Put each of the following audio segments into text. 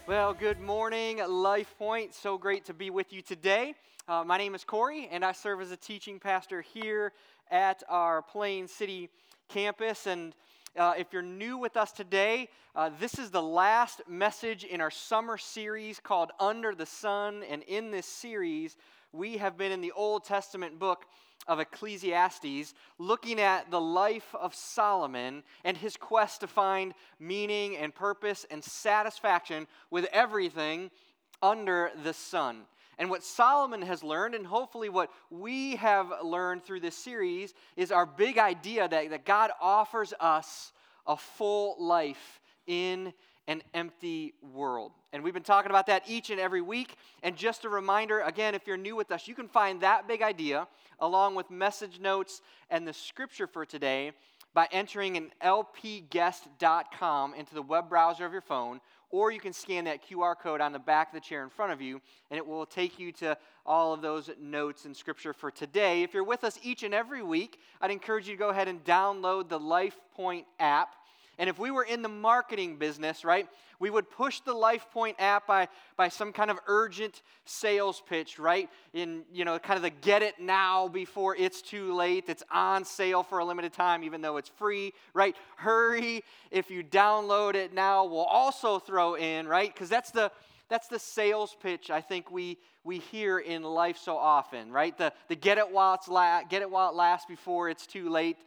Well, good morning, Life Point. So great to be with you today. My name is Corey, and I serve as a teaching pastor here at our Plain City campus. And if you're new with us today, this is the last message in our summer series called Under the Sun. And in this series, we have been in the Old Testament book of Ecclesiastes, looking at the life of Solomon and his quest to find meaning and purpose and satisfaction with everything under the sun. And what Solomon has learned, and hopefully what we have learned through this series, is our big idea that God offers us a full life in an empty world. And we've been talking about that each and every week. And just a reminder, again, if you're new with us, you can find that big idea along with message notes and the scripture for today by entering an lpguest.com into the web browser of your phone, or you can scan that QR code on the back of the chair in front of you, and it will take you to all of those notes and scripture for today. If you're with us each and every week, I'd encourage you to go ahead and download the LifePoint app. And if we were in the marketing business, right, we would push the LifePoint app by some kind of urgent sales pitch, right? In, kind of the get it now before it's too late. It's on sale for a limited time, even though it's free, right? Hurry, if you download it now, we'll also throw in, right? Because that's the sales pitch I think we hear in life so often, right? The get it while it lasts before it's too late.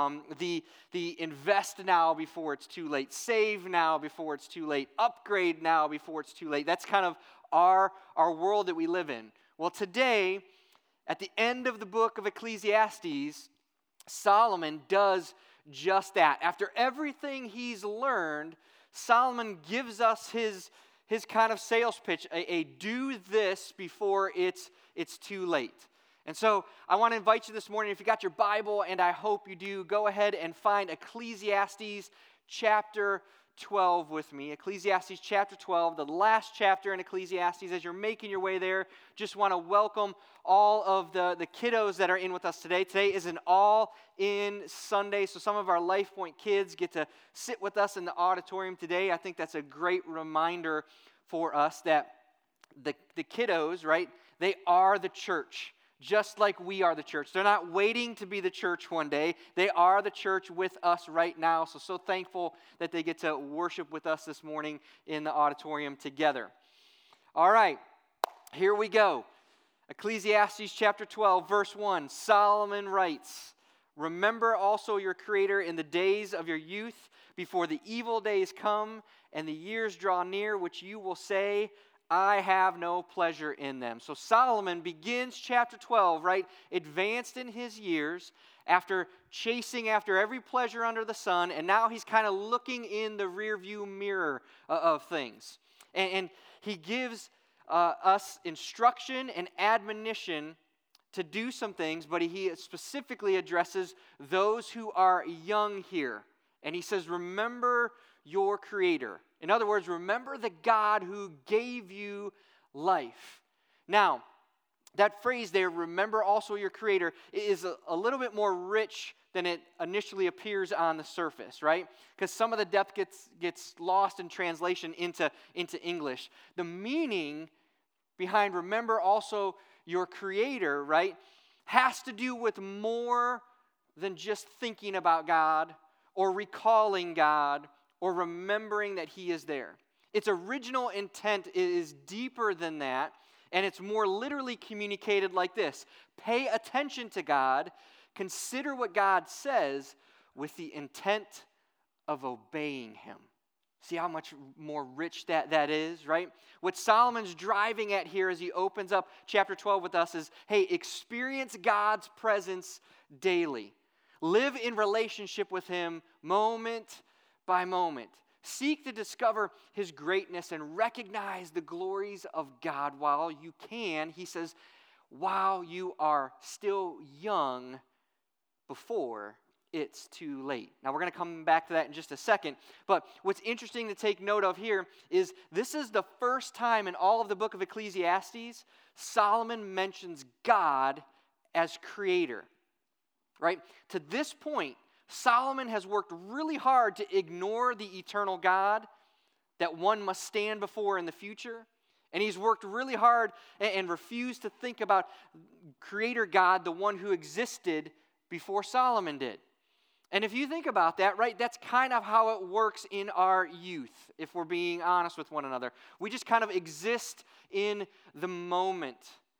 The invest now before it's too late. Save now before it's too late. Upgrade now before it's too late. That's kind of our world that we live in. Well, today, at the end of the book of Ecclesiastes, Solomon does just that. After everything he's learned, Solomon gives us his kind of sales pitch, a do this before it's too late. And so I want to invite you this morning, if you got your Bible, and I hope you do, go ahead and find Ecclesiastes chapter 12 with me. Ecclesiastes chapter 12, the last chapter in Ecclesiastes. As you're making your way there, just want to welcome all of the kiddos that are in with us today. Today is an all-in Sunday, so some of our LifePoint kids get to sit with us in the auditorium today. I think that's a great reminder for us that the kiddos, right, they are the church. Just like we are the church. They're not waiting to be the church one day. They are the church with us right now. So thankful that they get to worship with us this morning in the auditorium together. All right, here we go. Ecclesiastes chapter 12, verse 1. Solomon writes, "Remember also your Creator in the days of your youth, before the evil days come and the years draw near, which you will say, I have no pleasure in them." So Solomon begins chapter 12, right, advanced in his years, after chasing after every pleasure under the sun, and now he's kind of looking in the rearview mirror of things. And he gives us instruction and admonition to do some things, but he specifically addresses those who are young here. And he says, remember your Creator. In other words, remember the God who gave you life. Now, that phrase there, remember also your Creator, is a little bit more rich than it initially appears on the surface, right? Because some of the depth gets lost in translation into English. The meaning behind remember also your Creator, right, has to do with more than just thinking about God or recalling God or remembering that He is there. Its original intent is deeper than that, and it's more literally communicated like this. Pay attention to God, consider what God says with the intent of obeying Him. See how much more rich that is, right? What Solomon's driving at here as he opens up chapter 12 with us is, hey, experience God's presence daily. Live in relationship with Him moment by moment. Seek to discover His greatness and recognize the glories of God while you can, he says, while you are still young before it's too late. Now, we're going to come back to that in just a second, but what's interesting to take note of here is this is the first time in all of the book of Ecclesiastes Solomon mentions God as Creator, right? To this point, Solomon has worked really hard to ignore the eternal God that one must stand before in the future. And he's worked really hard and refused to think about Creator God, the one who existed before Solomon did. And if you think about that, right, that's kind of how it works in our youth, if we're being honest with one another. We just kind of exist in the moment.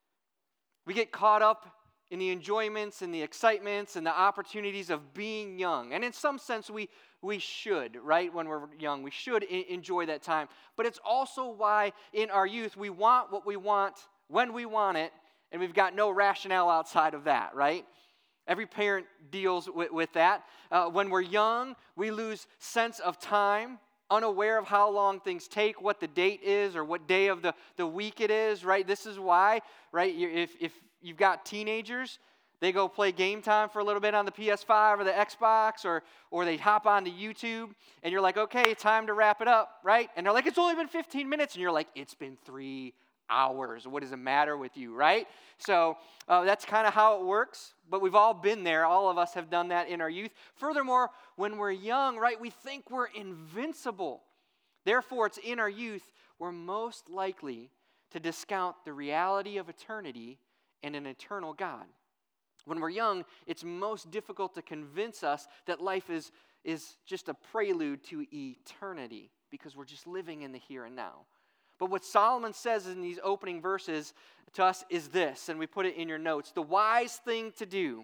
We get caught up in the enjoyments and the excitements and the opportunities of being young. And in some sense, we should, right, when we're young. We should enjoy that time. But it's also why in our youth we want what we want when we want it, and we've got no rationale outside of that, right? Every parent deals with that. When we're young, we lose sense of time, unaware of how long things take, what the date is, or what day of the week it is, right? This is why, right, if you've got teenagers, they go play Game Time for a little bit on the PS5 or the Xbox, or they hop onto YouTube, and you're like, okay, time to wrap it up, right? And they're like, it's only been 15 minutes, and you're like, it's been 3 hours. What does it matter with you, right? So that's kind of how it works, but we've all been there. All of us have done that in our youth. Furthermore, when we're young, right, we think we're invincible. Therefore, it's in our youth we're most likely to discount the reality of eternity and an eternal God. When we're young, it's most difficult to convince us that life is just a prelude to eternity because we're just living in the here and now. But what Solomon says in these opening verses to us is this, and we put it in your notes. The wise thing to do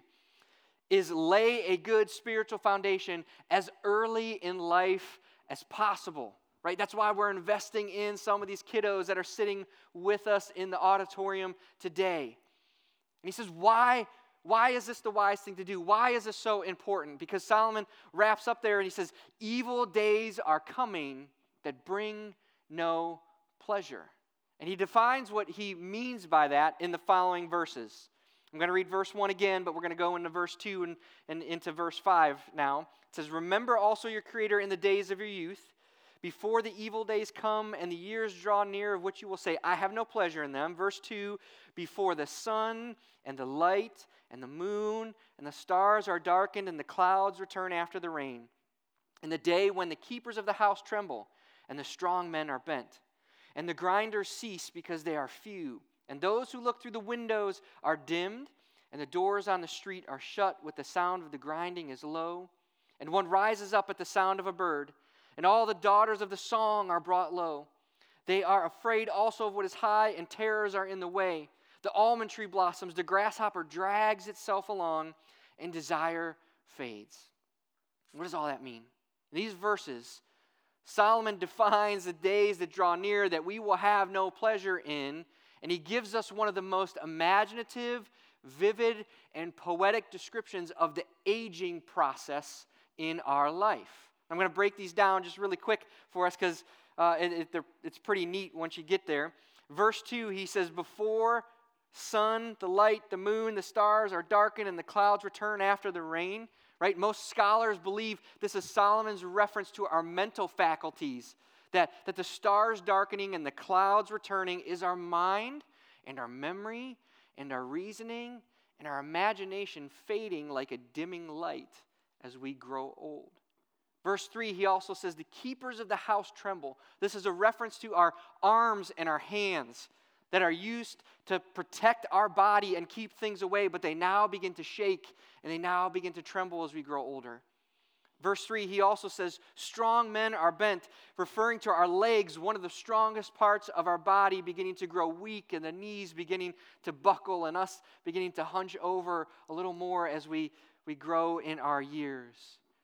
is lay a good spiritual foundation as early in life as possible, right? That's why we're investing in some of these kiddos that are sitting with us in the auditorium today. And he says, why is this the wise thing to do? Why is this so important? Because Solomon wraps up there and he says, evil days are coming that bring no pleasure. And he defines what he means by that in the following verses. I'm going to read verse 1 again, but we're going to go into verse 2 and into verse 5 now. It says, remember also your Creator in the days of your youth, before the evil days come and the years draw near, of which you will say, I have no pleasure in them. Verse 2, before the sun and the light and the moon and the stars are darkened and the clouds return after the rain, in the day when the keepers of the house tremble and the strong men are bent, and the grinders cease because they are few, and those who look through the windows are dimmed, and the doors on the street are shut with the sound of the grinding is low, and one rises up at the sound of a bird, and all the daughters of the song are brought low. They are afraid also of what is high, and terrors are in the way. The almond tree blossoms, the grasshopper drags itself along, and desire fades. What does all that mean? In these verses, Solomon defines the days that draw near that we will have no pleasure in, and he gives us one of the most imaginative, vivid, and poetic descriptions of the aging process in our life. I'm going to break these down just really quick for us because it's pretty neat once you get there. Verse 2, he says, before sun, the light, the moon, the stars are darkened, and the clouds return after the rain. Right? Most scholars believe this is Solomon's reference to our mental faculties, that the stars darkening and the clouds returning is our mind and our memory and our reasoning and our imagination fading like a dimming light as we grow old. Verse 3, he also says, the keepers of the house tremble. This is a reference to our arms and our hands that are used to protect our body and keep things away, but they now begin to shake and they now begin to tremble as we grow older. Verse 3, he also says, strong men are bent, referring to our legs, one of the strongest parts of our body beginning to grow weak and the knees beginning to buckle and us beginning to hunch over a little more as we grow in our years.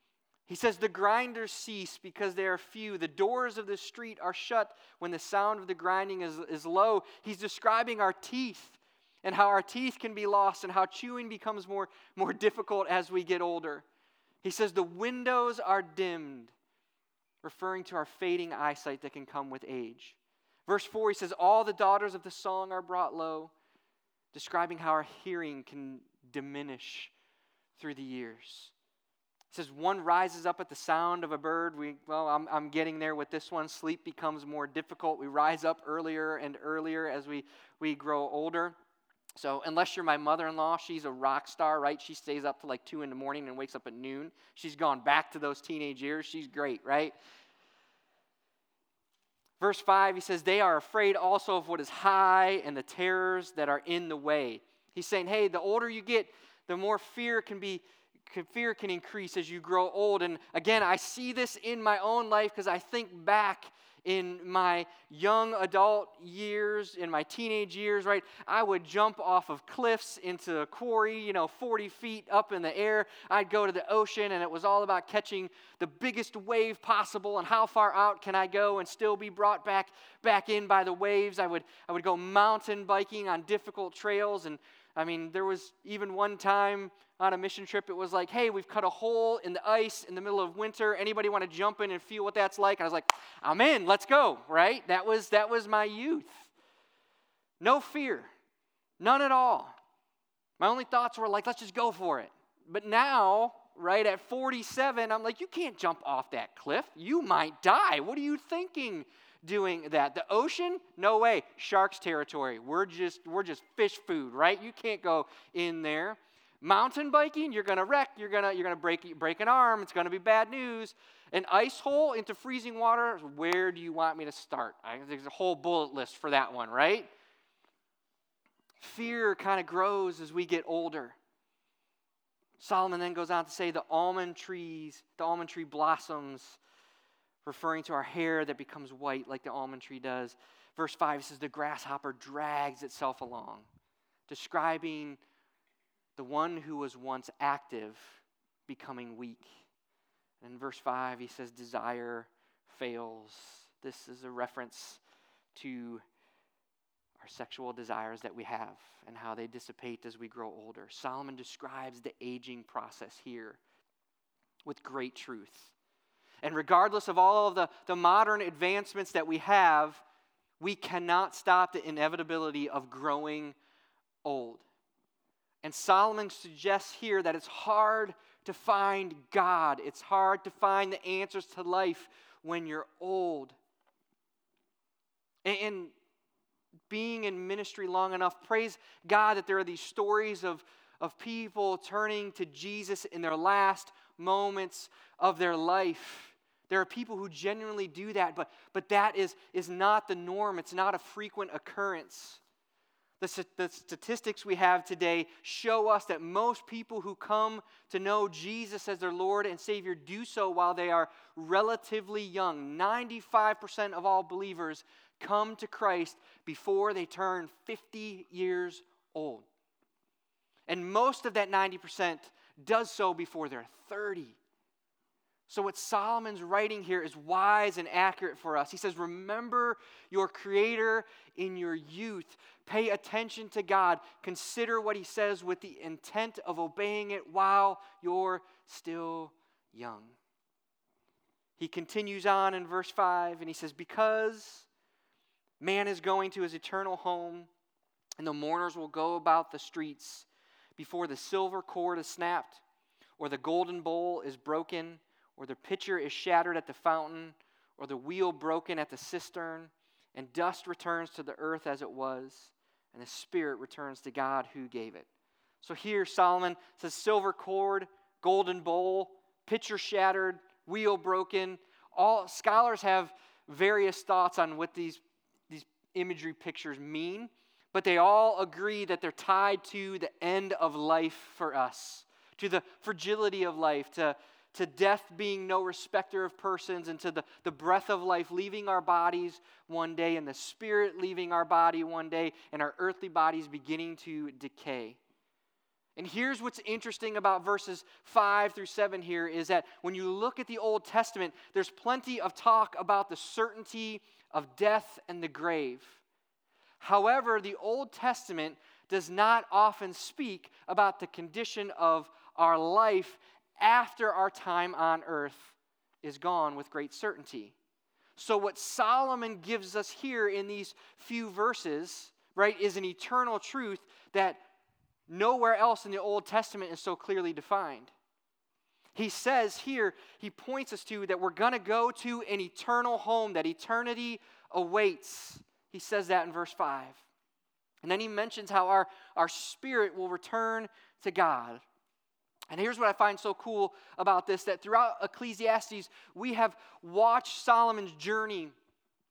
He says, the grinders cease because they are few. The doors of the street are shut when the sound of the grinding is low. He's describing our teeth and how our teeth can be lost and how chewing becomes more difficult as we get older. He says, the windows are dimmed, referring to our fading eyesight that can come with age. Verse 4, he says, all the daughters of the song are brought low, describing how our hearing can diminish through the years. It says one rises up at the sound of a bird. I'm getting there with this one. Sleep becomes more difficult. We rise up earlier and earlier as we grow older. So unless you're my mother-in-law, she's a rock star, right? She stays up till like 2 in the morning and wakes up at noon. She's gone back to those teenage years. She's great, right? Verse 5, he says, they are afraid also of what is high and the terrors that are in the way. He's saying, hey, the older you get, the more fear can increase as you grow old. And again, I see this in my own life because I think back in my young adult years, in my teenage years, right? I would jump off of cliffs into a quarry, 40 feet up in the air. I'd go to the ocean, and it was all about catching the biggest wave possible and how far out can I go and still be brought back in by the waves. I would go mountain biking on difficult trails, and I mean, there was even one time on a mission trip, it was like, hey, we've cut a hole in the ice in the middle of winter. Anybody want to jump in and feel what that's like? And I was like, I'm in, let's go, right? That was my youth. No fear, none at all. My only thoughts were like, let's just go for it. But now, right, at 47, I'm like, you can't jump off that cliff. You might die. What are you thinking doing that? The ocean? No way. Sharks territory. We're just fish food, right? You can't go in there. Mountain biking, you're gonna wreck. You're gonna break an arm. It's gonna be bad news. An ice hole into freezing water. Where do you want me to start? There's a whole bullet list for that one, right? Fear kind of grows as we get older. Solomon then goes on to say the almond tree blossoms, referring to our hair that becomes white like the almond tree does. Verse 5 says the grasshopper drags itself along, describing the one who was once active becoming weak. And in verse 5 he says desire fails. This is a reference to our sexual desires that we have and how they dissipate as we grow older. Solomon describes the aging process here with great truth. And regardless of all of the modern advancements that we have, we cannot stop the inevitability of growing old. And Solomon suggests here that it's hard to find God. It's hard to find the answers to life when you're old. And being in ministry long enough, praise God that there are these stories of people turning to Jesus in their last moments of their life. There are people who genuinely do that, but that is not the norm. It's not a frequent occurrence. The statistics we have today show us that most people who come to know Jesus as their Lord and Savior do so while they are relatively young. 95% of all believers come to Christ before they turn 50 years old. And most of that 90% does so before they're 30. So what Solomon's writing here is wise and accurate for us. He says, remember your Creator in your youth. Pay attention to God. Consider what He says with the intent of obeying it while you're still young. He continues on in verse 5, and he says, because man is going to his eternal home, and the mourners will go about the streets before the silver cord is snapped, or the golden bowl is broken, or the pitcher is shattered at the fountain, or the wheel broken at the cistern, and dust returns to the earth as it was, and the spirit returns to God who gave it. So here Solomon says silver cord, golden bowl, pitcher shattered, wheel broken. All scholars have various thoughts on what these imagery pictures mean, but they all agree that they're tied to the end of life for us, to the fragility of life, to death being no respecter of persons, and to the breath of life leaving our bodies one day, and the spirit leaving our body one day, and our earthly bodies beginning to decay. And here's what's interesting about verses 5 through 7 here is that when you look at the Old Testament, there's plenty of talk about the certainty of death and the grave. However, the Old Testament does not often speak about the condition of our life after our time on earth is gone with great certainty. So what Solomon gives us here in these few verses, right, is an eternal truth that nowhere else in the Old Testament is so clearly defined. He says here, he points us to that we're going to go to an eternal home, that eternity awaits. He says that in verse 5. And then he mentions how our spirit will return to God. And here's what I find so cool about this, that throughout Ecclesiastes, we have watched Solomon's journey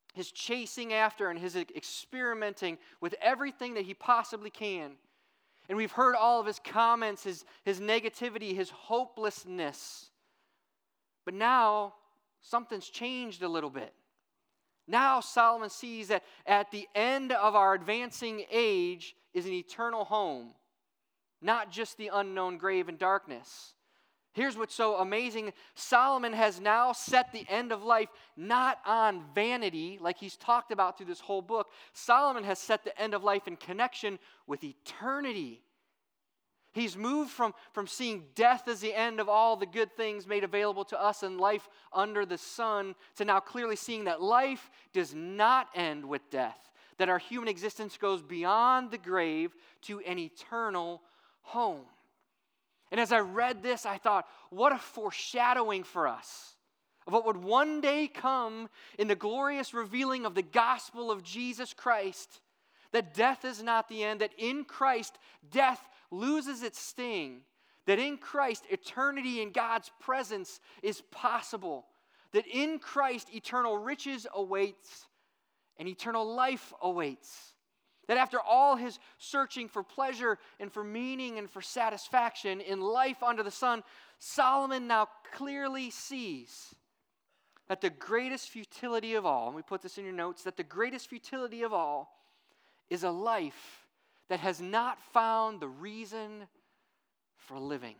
his chasing after and his experimenting with everything that he possibly can. And we've heard all of his comments, his negativity, his hopelessness. But now, something's changed a little bit. Now Solomon sees that at the end of our advancing age is an eternal home, not just the unknown grave and darkness. Here's what's so amazing. Solomon has now set the end of life not on vanity, like he's talked about through this whole book. Solomon has set the end of life in connection with eternity. He's moved from seeing death as the end of all the good things made available to us in life under the sun to now clearly seeing that life does not end with death, that our human existence goes beyond the grave to an eternal home. And as I read this, I thought, what a foreshadowing for us of what would one day come in the glorious revealing of the gospel of Jesus Christ, that death is not the end, that in Christ, death loses its sting, that in Christ, eternity in God's presence is possible, that in Christ, eternal riches awaits and eternal life awaits. That after all his searching for pleasure and for meaning and for satisfaction in life under the sun, Solomon now clearly sees that the greatest futility of all, and we put this in your notes, that the greatest futility of all is a life that has not found the reason for living.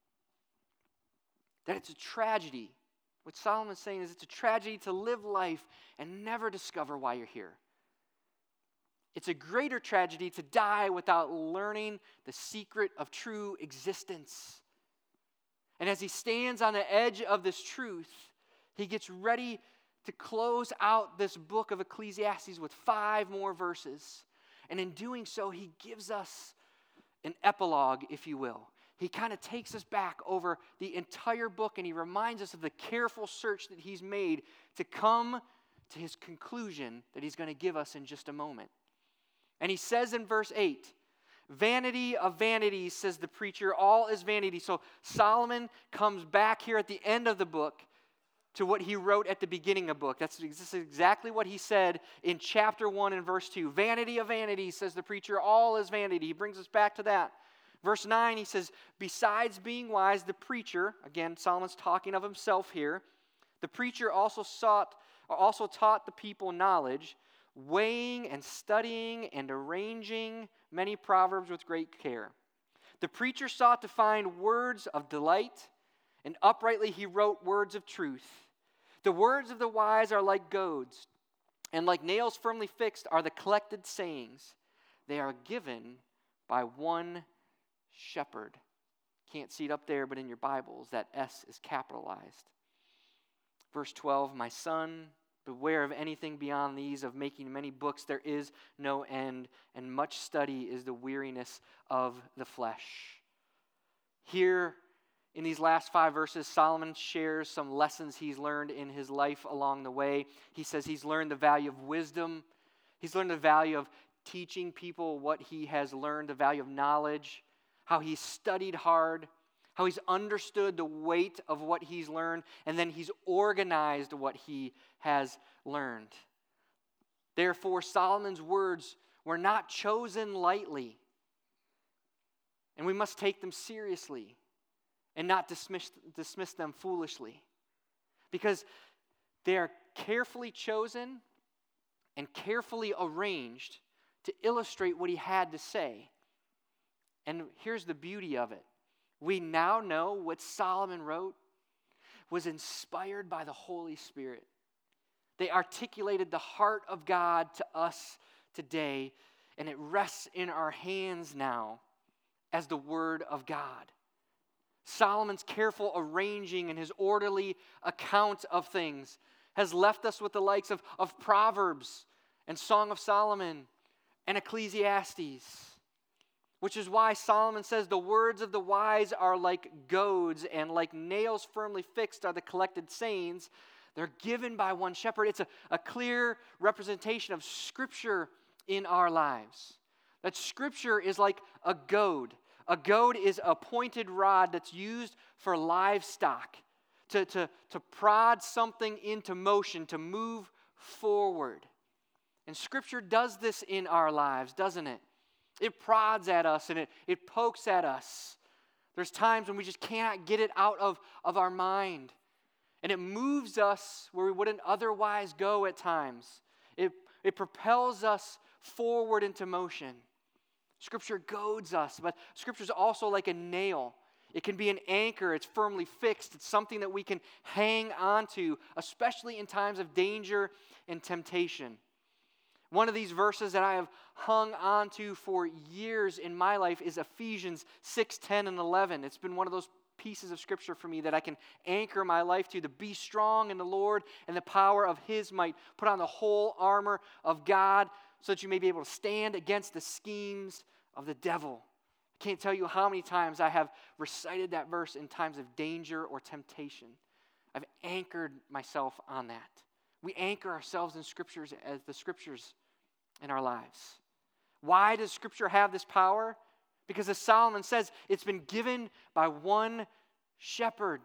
That it's a tragedy. What Solomon's saying is it's a tragedy to live life and never discover why you're here. It's a greater tragedy to die without learning the secret of true existence. And as he stands on the edge of this truth, he gets ready to close out this book of Ecclesiastes with 5 more verses. And in doing so, he gives us an epilogue, if you will. He kind of takes us back over the entire book and he reminds us of the careful search that he's made to come to his conclusion that he's going to give us in just a moment. And he says in verse 8, vanity of vanities, says the preacher, all is vanity. So Solomon comes back here at the end of the book to what he wrote at the beginning of the book. That's exactly what he said in chapter 1 and verse 2. Vanity of vanities, says the preacher, all is vanity. He brings us back to that. Verse 9, he says, besides being wise, the preacher, again, Solomon's talking of himself here, the preacher also taught the people knowledge, weighing and studying and arranging many proverbs with great care. The preacher sought to find words of delight, and uprightly he wrote words of truth. The words of the wise are like goads, and like nails firmly fixed are the collected sayings. They are given by one shepherd. Can't see it up there, but in your Bibles, that S is capitalized. Verse 12, my son, beware of anything beyond these, of making many books. There is no end, and much study is the weariness of the flesh. Here, in these last 5 verses, Solomon shares some lessons he's learned in his life along the way. He says he's learned the value of wisdom. He's learned the value of teaching people what he has learned, the value of knowledge, how he's studied hard, how he's understood the weight of what he's learned, and then he's organized what he has learned. Therefore, Solomon's words were not chosen lightly, and we must take them seriously and not dismiss them foolishly, because they are carefully chosen and carefully arranged to illustrate what he had to say. And here's the beauty of it. We now know what Solomon wrote was inspired by the Holy Spirit. They articulated the heart of God to us today, and it rests in our hands now as the Word of God. Solomon's careful arranging and his orderly account of things has left us with the likes of Proverbs and Song of Solomon and Ecclesiastes. Which is why Solomon says the words of the wise are like goads, and like nails firmly fixed are the collected sayings. They're given by one shepherd. It's a clear representation of Scripture in our lives. That Scripture is like a goad. A goad is a pointed rod that's used for livestock to prod something into motion, to move forward. And Scripture does this in our lives, doesn't it? It prods at us and it pokes at us. There's times when we just cannot get it out of our mind. And it moves us where we wouldn't otherwise go at times. It propels us forward into motion. Scripture goads us, but Scripture is also like a nail. It can be an anchor. It's firmly fixed. It's something that we can hang on to, especially in times of danger and temptation. One of these verses that I have hung on to for years in my life is Ephesians 6, 10, and 11. It's been one of those pieces of Scripture for me that I can anchor my life to be strong in the Lord and the power of His might. Put on the whole armor of God so that you may be able to stand against the schemes of the devil. I can't tell you how many times I have recited that verse in times of danger or temptation. I've anchored myself on that. We anchor ourselves in Scriptures as the Scriptures in our lives. Why does Scripture have this power? Because as Solomon says, it's been given by one shepherd.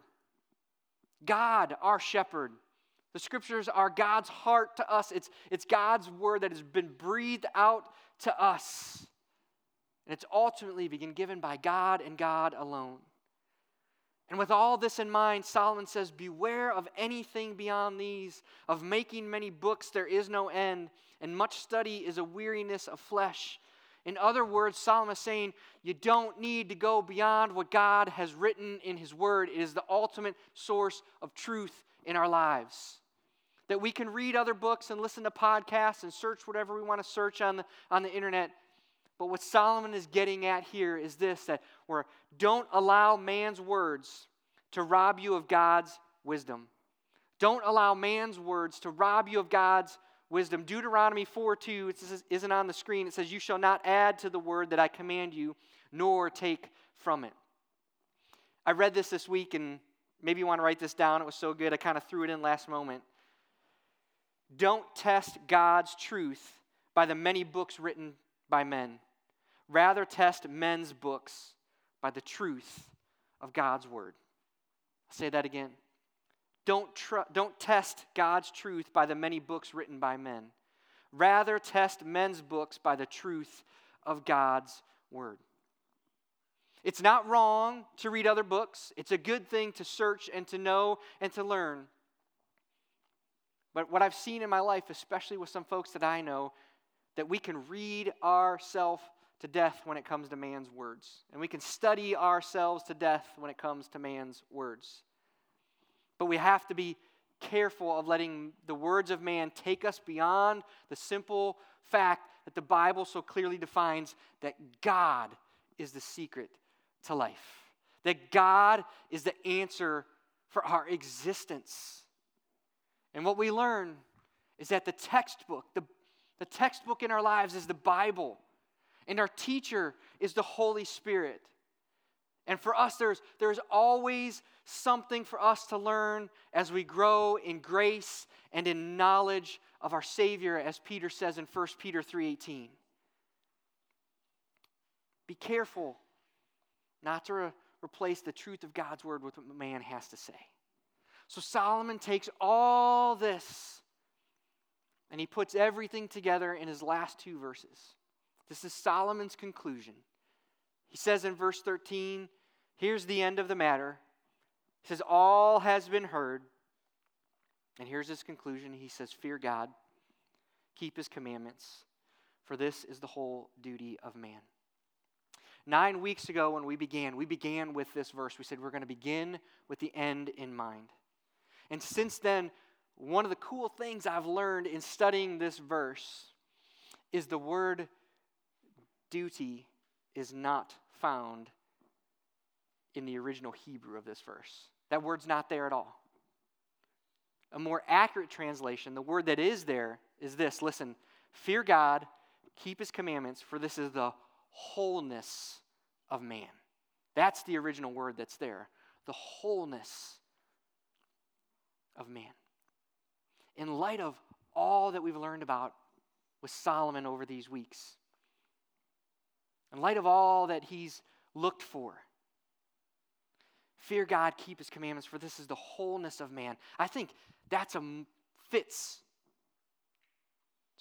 God, our shepherd. The Scriptures are God's heart to us. It's God's word that has been breathed out to us. And it's ultimately been given by God and God alone. And with all this in mind, Solomon says, beware of anything beyond these, of making many books there is no end, and much study is a weariness of flesh. In other words, Solomon is saying, you don't need to go beyond what God has written in His Word. It is the ultimate source of truth in our lives. That we can read other books and listen to podcasts and search whatever we want to search on the internet. But what Solomon is getting at here is this, that don't allow man's words to rob you of God's wisdom. Don't allow man's words to rob you of God's wisdom. Deuteronomy 4:2, it isn't on the screen. It says, you shall not add to the word that I command you, nor take from it. I read this week, and maybe you want to write this down. It was so good, I kind of threw it in last moment. Don't test God's truth by the many books written by men. Rather, test men's books by the truth of God's word. I'll say that again. Don't test God's truth by the many books written by men. Rather, test men's books by the truth of God's word. It's not wrong to read other books. It's a good thing to search and to know and to learn. But what I've seen in my life, especially with some folks that I know, that we can read ourselves to death when it comes to man's words. And we can study ourselves to death when it comes to man's words. But we have to be careful of letting the words of man take us beyond the simple fact that the Bible so clearly defines that God is the secret to life. That God is the answer for our existence. And what we learn is that the textbook in our lives is the Bible. And our teacher is the Holy Spirit. And for us, there's always something for us to learn as we grow in grace and in knowledge of our Savior, as Peter says in 1 Peter 3:18. Be careful not to replace the truth of God's word with what man has to say. So Solomon takes all this and he puts everything together in his last two verses. This is Solomon's conclusion. He says in verse 13, here's the end of the matter. He says, all has been heard. And here's his conclusion. He says, fear God, keep His commandments, for this is the whole duty of man. 9 weeks ago when we began with this verse. We said we're going to begin with the end in mind. And since then, one of the cool things I've learned in studying this verse is the word duty is not found in the original Hebrew of this verse. That word's not there at all. A more accurate translation, the word that is there is this. Listen, fear God, keep His commandments, for this is the wholeness of man. That's the original word that's there. The wholeness of man. In light of all that we've learned about with Solomon over these weeks, in light of all that he's looked for, fear God, keep His commandments, for this is the wholeness of man. I think that's fits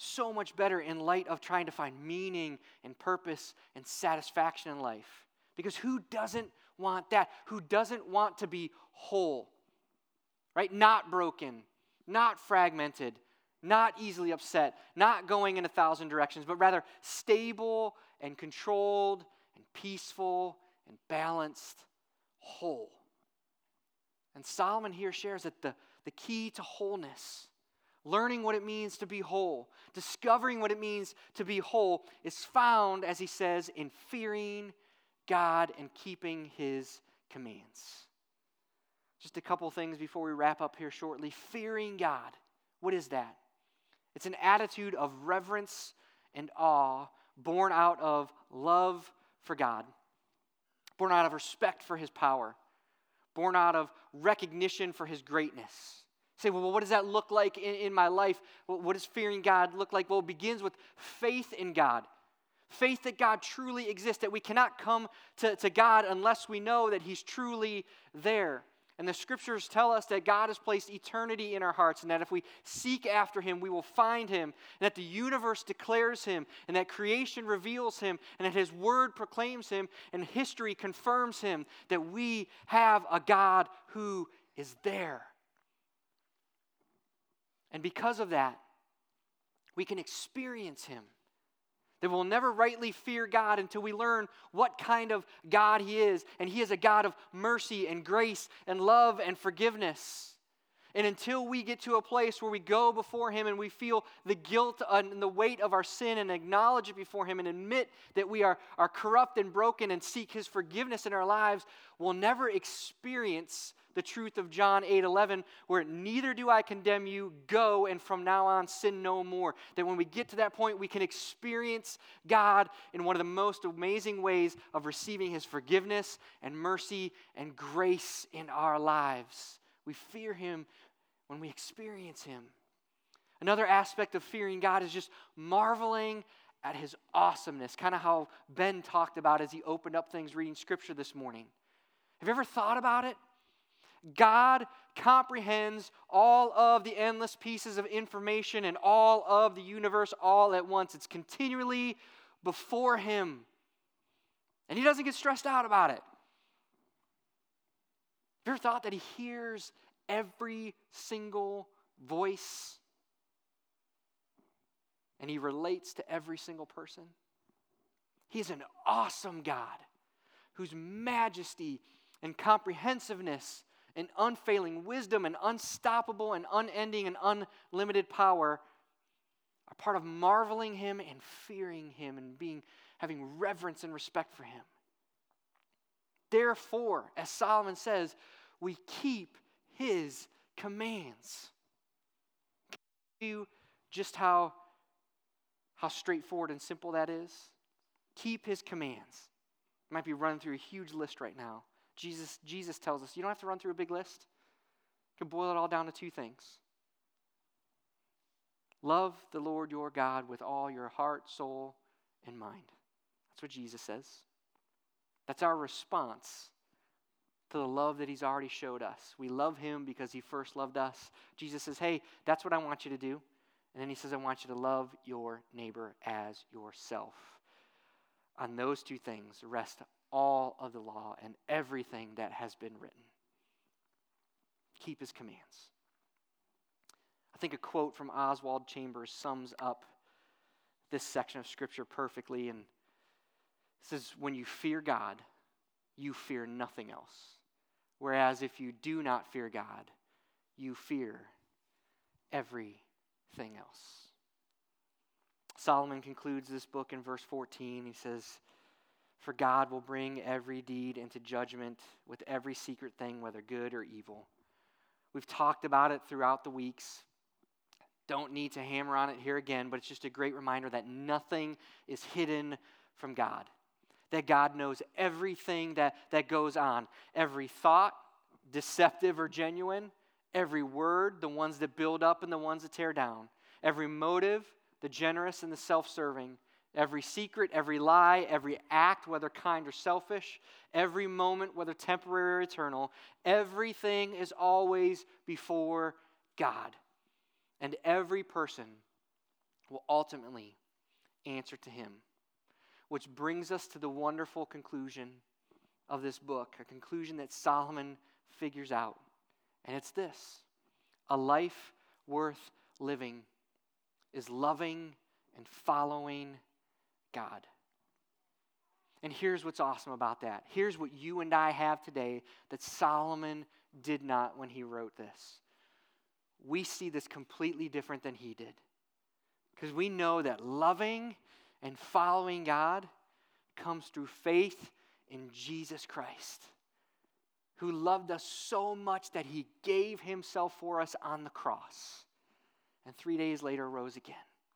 so much better in light of trying to find meaning and purpose and satisfaction in life. Because who doesn't want that? Who doesn't want to be whole? Right? Not broken, not fragmented, not easily upset, not going in 1,000 directions, but rather stable and controlled and peaceful and balanced, whole. And Solomon here shares that the key to wholeness, learning what it means to be whole, discovering what it means to be whole, is found, as he says, in fearing God and keeping his commands. Just a couple things before we wrap up here shortly. Fearing God. What is that? It's an attitude of reverence and awe born out of love for God, born out of respect for his power, born out of recognition for his greatness. You say, well, what does that look like in my life? What does fearing God look like? Well, it begins with faith in God. Faith that God truly exists, that we cannot come to God unless we know that he's truly there. And the scriptures tell us that God has placed eternity in our hearts, and that if we seek after him, we will find him, and that the universe declares him, and that creation reveals him, and that his word proclaims him, and history confirms him, that we have a God who is there. And because of that, we can experience him. That we'll never rightly fear God until we learn what kind of God he is. And he is a God of mercy and grace and love and forgiveness. And until we get to a place where we go before him and we feel the guilt and the weight of our sin and acknowledge it before him and admit that we are corrupt and broken and seek his forgiveness in our lives, we'll never experience the truth of John 8:11, where neither do I condemn you, go and from now on sin no more. That when we get to that point, we can experience God in one of the most amazing ways of receiving his forgiveness and mercy and grace in our lives. We fear him when we experience him. Another aspect of fearing God is just marveling at his awesomeness, kind of how Ben talked about as he opened up things reading scripture this morning. Have you ever thought about it? God comprehends all of the endless pieces of information and all of the universe all at once. It's continually before him. And he doesn't get stressed out about it. Have you ever thought that he hears every single voice and he relates to every single person? He is an awesome God whose majesty and comprehensiveness and unfailing wisdom and unstoppable and unending and unlimited power are part of marveling him and fearing him and having reverence and respect for him. Therefore, as Solomon says, we keep his commands. You just how straightforward and simple that is. Keep his commands. You might be running through a huge list right now. Jesus tells us you don't have to run through a big list. You can boil it all down to two things. Love the Lord your God with all your heart, soul, and mind. That's what Jesus says. That's our response to the love that he's already showed us. We love him because he first loved us. Jesus says, hey, that's what I want you to do. And then he says, I want you to love your neighbor as yourself. On those two things rest all of the law and everything that has been written. Keep his commands. I think a quote from Oswald Chambers sums up this section of Scripture perfectly, and it says, when you fear God, you fear nothing else. Whereas if you do not fear God, you fear everything else. Solomon concludes this book in verse 14. He says, for God will bring every deed into judgment with every secret thing, whether good or evil. We've talked about it throughout the weeks. Don't need to hammer on it here again, but it's just a great reminder that nothing is hidden from God. That God knows everything that goes on. Every thought, deceptive or genuine. Every word, the ones that build up and the ones that tear down. Every motive, the generous and the self-serving. Every secret, every lie, every act, whether kind or selfish, every moment, whether temporary or eternal, everything is always before God. And every person will ultimately answer to him. Which brings us to the wonderful conclusion of this book, a conclusion that Solomon figures out. And it's this: a life worth living is loving and following God. And here's what's awesome about that. Here's what you and I have today that Solomon did not when he wrote this. We see this completely different than he did. Because we know that loving and following God comes through faith in Jesus Christ, who loved us so much that he gave himself for us on the cross, and 3 days later rose again.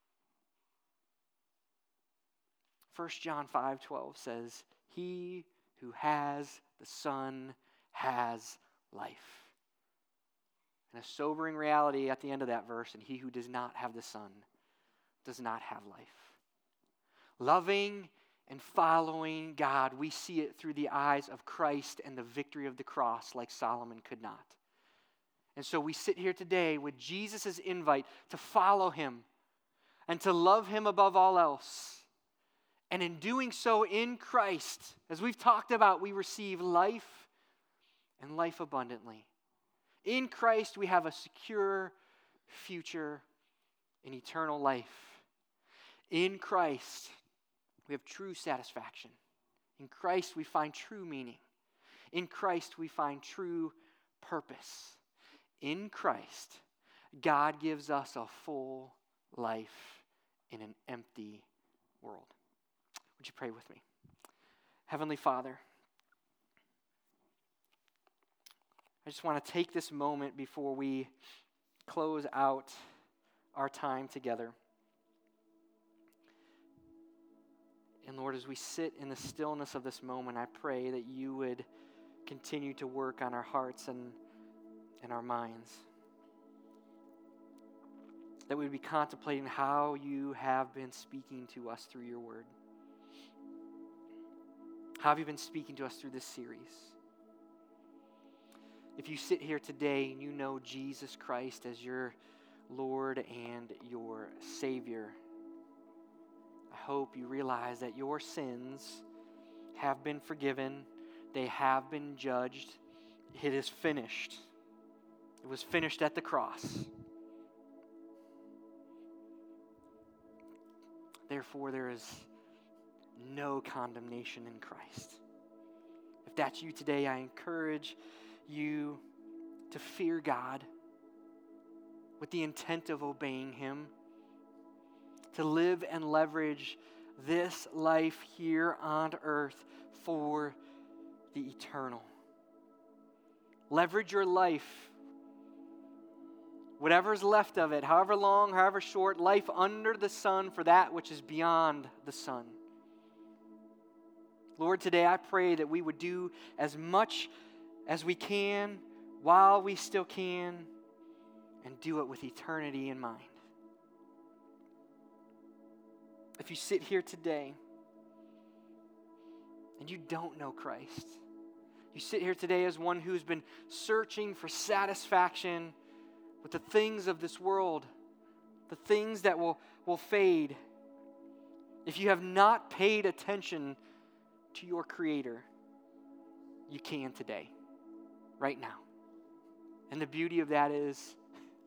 1 John 5:12 says, "He who has the Son has life." And a sobering reality at the end of that verse, and he who does not have the Son does not have life. Loving and following God, we see it through the eyes of Christ and the victory of the cross like Solomon could not. And so we sit here today with Jesus' invite to follow him and to love him above all else. And in doing so in Christ, as we've talked about, we receive life and life abundantly. In Christ, we have a secure future in eternal life. In Christ, we have true satisfaction. In Christ, we find true meaning. In Christ, we find true purpose. In Christ, God gives us a full life in an empty world. Would you pray with me? Heavenly Father, I just want to take this moment before we close out our time together. And Lord, as we sit in the stillness of this moment, I pray that you would continue to work on our hearts and our minds. That we would be contemplating how you have been speaking to us through your word. How have you been speaking to us through this series? If you sit here today and you know Jesus Christ as your Lord and your Savior, I hope you realize that your sins have been forgiven. They have been judged. It is finished. It was finished at the cross. Therefore, there is no condemnation in Christ. If that's you today, I encourage you to fear God with the intent of obeying him, to live and leverage this life here on earth for the eternal. Leverage your life, whatever's left of it, however long, however short, life under the sun for that which is beyond the sun. Lord, today I pray that we would do as much as we can while we still can, and do it with eternity in mind. If you sit here today and you don't know Christ, you sit here today as one who's been searching for satisfaction with the things of this world, the things that will fade. If you have not paid attention to your Creator, you can today, right now. And the beauty of that is,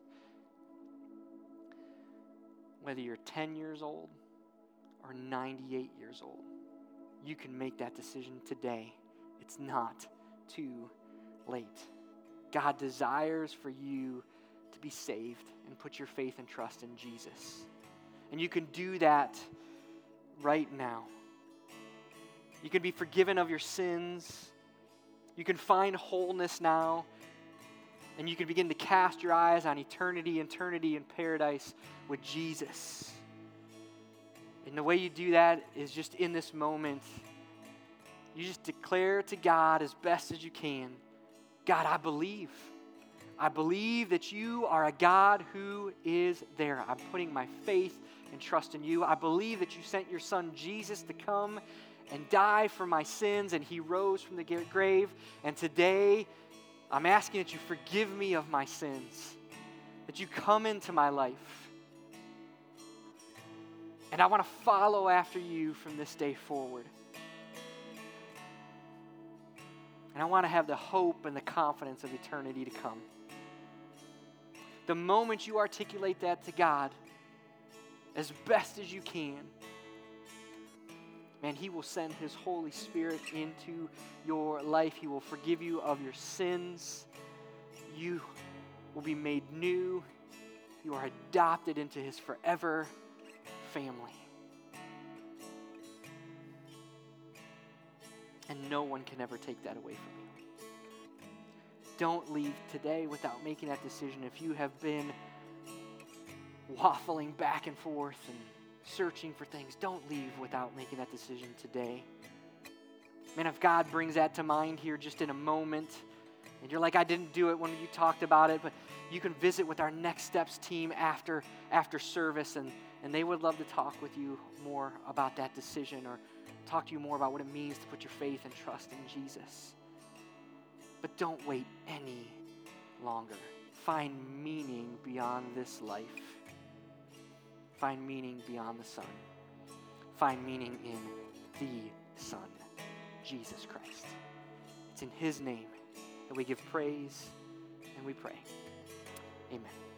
whether you're 10 years old or 98 years old, you can make that decision today. It's not too late. God desires for you to be saved and put your faith and trust in Jesus. And you can do that right now. You can be forgiven of your sins. You can find wholeness now. And you can begin to cast your eyes on eternity in paradise with Jesus. And the way you do that is just in this moment. You just declare to God as best as you can, God, I believe. I believe that you are a God who is there. I'm putting my faith and trust in you. I believe that you sent your son Jesus to come and die for my sins, and he rose from the grave. And today, I'm asking that you forgive me of my sins, that you come into my life. And I want to follow after you from this day forward. And I want to have the hope and the confidence of eternity to come. The moment you articulate that to God as best as you can, man, He will send His Holy Spirit into your life. He will forgive you of your sins. You will be made new. You are adopted into His forever family. And no one can ever take that away from you. Don't leave today without making that decision. If you have been waffling back and forth and searching for things, don't leave without making that decision today. Man, if God brings that to mind here just in a moment, and you're like, I didn't do it when you talked about it, but you can visit with our Next Steps team after service, and they would love to talk with you more about that decision or talk to you more about what it means to put your faith and trust in Jesus. But don't wait any longer. Find meaning beyond this life. Find meaning beyond the Son. Find meaning in the Son, Jesus Christ. It's in His name that we give praise and we pray. Amen.